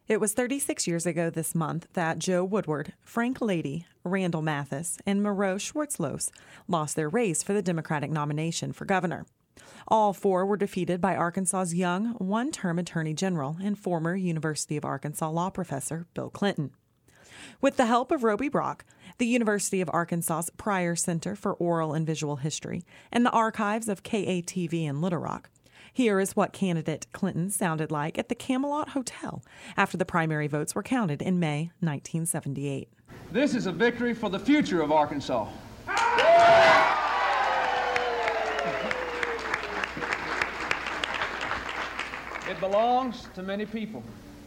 It was 36 years ago this month that Joe Woodward, Frank Lady, Randall Mathis, and Moreau Schwartzlos lost their race for the Democratic nomination for governor. All four were defeated by Arkansas's young, one-term Attorney General and former University of Arkansas law professor Bill Clinton. With the help of Roby Brock, the University of Arkansas's Pryor Center for Oral and Visual History, and the archives of KATV in Little Rock, here is what candidate Clinton sounded like at the Camelot Hotel after the primary votes were counted in May 1978. This is a victory for the future of Arkansas. It belongs to many people,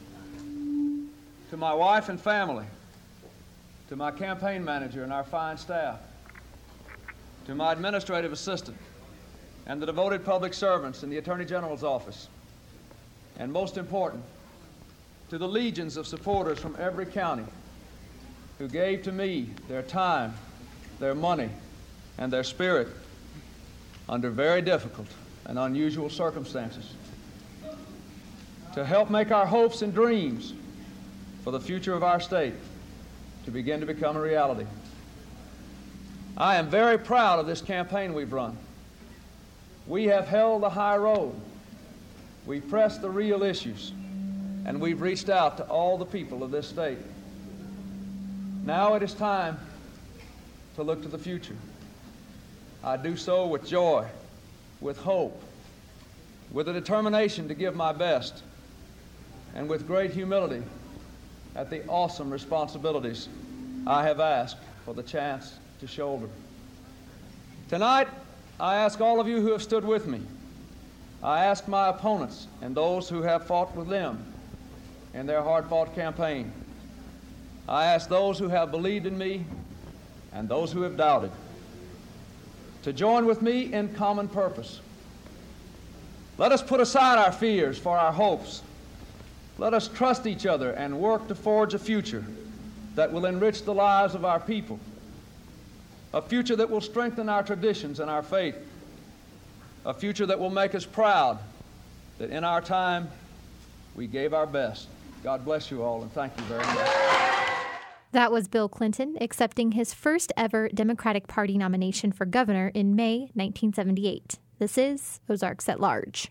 to my wife and family, to my campaign manager and our fine staff, to my administrative assistant, and the devoted public servants in the Attorney General's office, and most important, to the legions of supporters from every county who gave to me their time, their money, and their spirit under very difficult and unusual circumstances to help make our hopes and dreams for the future of our state to begin to become a reality. I am very proud of this campaign we've run. We have held the high road. We've pressed the real issues, and we've reached out to all the people of this state. Now it is time to look to the future. I do so with joy, with hope, with a determination to give my best, and with great humility at the awesome responsibilities I have asked for the chance to shoulder. Tonight, I ask all of you who have stood with me. I ask my opponents and those who have fought with them in their hard-fought campaign. I ask those who have believed in me and those who have doubted to join with me in common purpose. Let us put aside our fears for our hopes. Let us trust each other and work to forge a future that will enrich the lives of our people, a future that will strengthen our traditions and our faith, a future that will make us proud that in our time we gave our best. God bless you all, and thank you very much. That was Bill Clinton accepting his first ever Democratic Party nomination for governor in May 1978. This is Ozarks at Large.